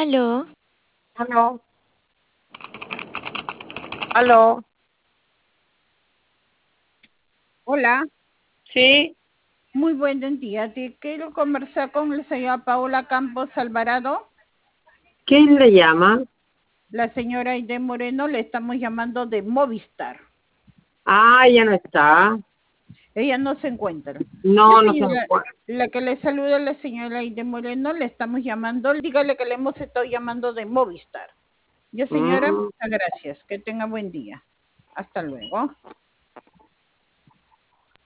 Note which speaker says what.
Speaker 1: Aló,
Speaker 2: Aló, aló,
Speaker 3: Hola,
Speaker 2: sí,
Speaker 3: muy buen día. Quiero conversar con la señora Paola Campos Alvarado.
Speaker 2: ¿quién le llama?
Speaker 3: La señora Aide Moreno le estamos llamando de Movistar.
Speaker 2: Ah, ya no está.
Speaker 3: Ella no se encuentra. La
Speaker 2: No, no se
Speaker 3: señora,
Speaker 2: encuentra.
Speaker 3: la que le saluda es la señora Aide Moreno, le estamos llamando. Dígale que le hemos estado llamando de Movistar. Ya señora,
Speaker 2: Mm,
Speaker 3: muchas gracias. Que tenga buen día. Hasta luego.